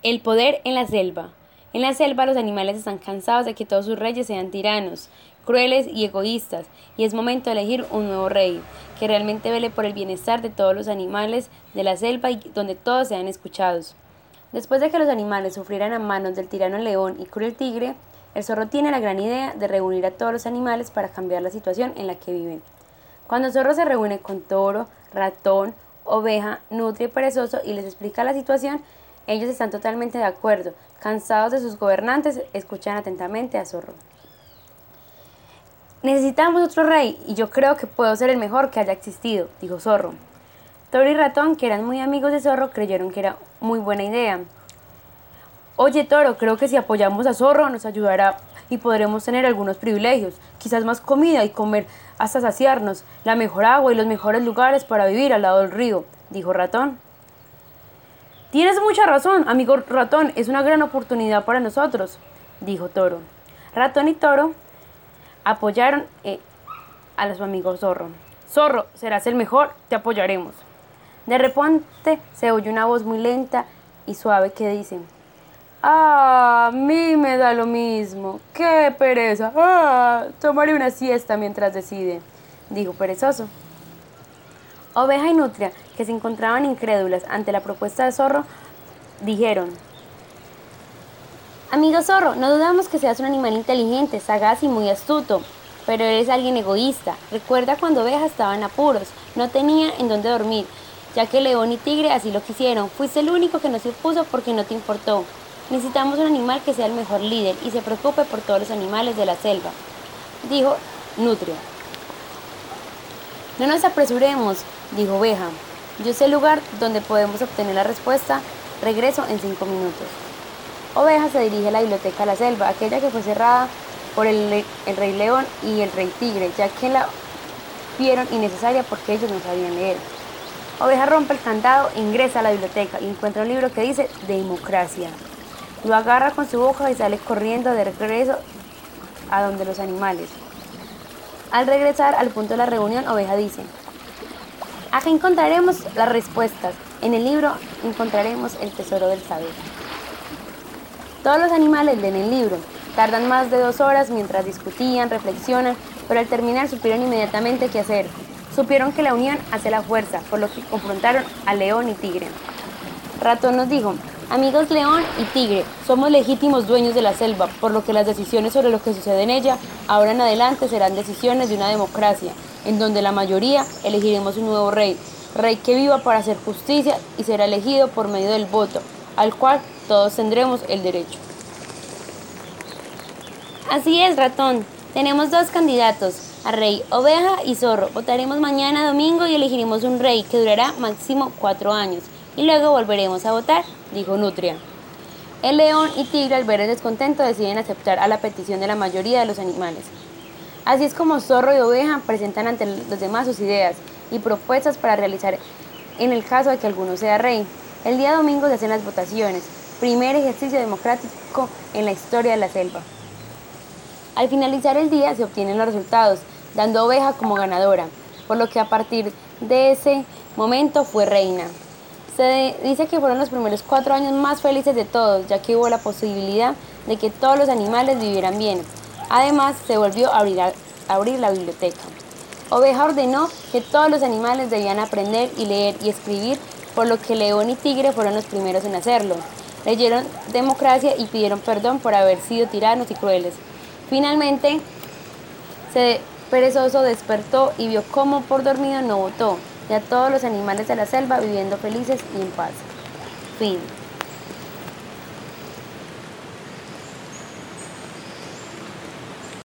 El poder en la selva. En la selva los animales están cansados de que todos sus reyes sean tiranos, crueles y egoístas, y es momento de elegir un nuevo rey, que realmente vele por el bienestar de todos los animales de la selva y donde todos sean escuchados. Después de que los animales sufrieran a manos del tirano león y cruel tigre, el zorro tiene la gran idea de reunir a todos los animales para cambiar la situación en la que viven. Cuando el zorro se reúne con toro, ratón, oveja, nutria y perezoso y les explica la situación, ellos están totalmente de acuerdo. Cansados de sus gobernantes, escuchan atentamente a Zorro. Necesitamos otro rey y yo creo que puedo ser el mejor que haya existido, dijo Zorro. Toro y Ratón, que eran muy amigos de Zorro, creyeron que era muy buena idea. Oye, Toro, creo que si apoyamos a Zorro nos ayudará y podremos tener algunos privilegios, quizás más comida y comer hasta saciarnos, la mejor agua y los mejores lugares para vivir al lado del río, dijo Ratón. Tienes mucha razón, amigo Ratón, es una gran oportunidad para nosotros, dijo Toro. Ratón y Toro apoyaron a su amigo Zorro. Zorro, serás el mejor, te apoyaremos. De repente se oye una voz muy lenta y suave que dice: a mí me da lo mismo, qué pereza, tomaré una siesta mientras decide, dijo perezoso. Oveja y Nutria, que se encontraban incrédulas ante la propuesta de Zorro, dijeron: Amigo Zorro, no dudamos que seas un animal inteligente, sagaz y muy astuto, pero eres alguien egoísta. Recuerda cuando Oveja estaba en apuros, no tenía en dónde dormir, ya que León y Tigre así lo quisieron. Fuiste el único que no se opuso porque no te importó. Necesitamos un animal que sea el mejor líder y se preocupe por todos los animales de la selva, dijo Nutria. No nos apresuremos, dijo Oveja. Yo sé el lugar donde podemos obtener la respuesta. Regreso en 5 minutos. Oveja se dirige a la biblioteca de la selva, aquella que fue cerrada por el rey león y el rey tigre, ya que la vieron innecesaria porque ellos no sabían leer. Oveja rompe el candado, ingresa a la biblioteca y encuentra un libro que dice Democracia. Lo agarra con su hoja y sale corriendo de regreso a donde los animales. Al regresar al punto de la reunión, Oveja dice: acá encontraremos las respuestas. En el libro encontraremos el tesoro del saber. Todos los animales leen el libro. Tardan más de 2 horas mientras discutían, reflexionan, pero al terminar supieron inmediatamente qué hacer. Supieron que la unión hace la fuerza, por lo que confrontaron a León y Tigre. Ratón nos dijo: amigos León y Tigre, somos legítimos dueños de la selva, por lo que las decisiones sobre lo que sucede en ella, ahora en adelante serán decisiones de una democracia, en donde la mayoría elegiremos un nuevo rey que viva para hacer justicia y será elegido por medio del voto, al cual todos tendremos el derecho. Así es, Ratón. Tenemos 2 candidatos, a rey, oveja y zorro. Votaremos mañana domingo y elegiremos un rey que durará máximo 4 años. Y luego volveremos a votar, dijo Nutria. El león y tigre, al ver el descontento, deciden aceptar a la petición de la mayoría de los animales. Así es como zorro y oveja presentan ante los demás sus ideas y propuestas para realizar en el caso de que alguno sea rey. El día domingo se hacen las votaciones, primer ejercicio democrático en la historia de la selva. Al finalizar el día se obtienen los resultados, dando a Oveja como ganadora, por lo que a partir de ese momento fue reina. Se dice que fueron los primeros 4 años más felices de todos, ya que hubo la posibilidad de que todos los animales vivieran bien. Además, se volvió a abrir la biblioteca. Oveja ordenó que todos los animales debían aprender y leer y escribir, por lo que León y Tigre fueron los primeros en hacerlo. Leyeron Democracia y pidieron perdón por haber sido tiranos y crueles. Finalmente, perezoso despertó y vio cómo por dormido no votó, y a todos los animales de la selva viviendo felices y en paz. Fin.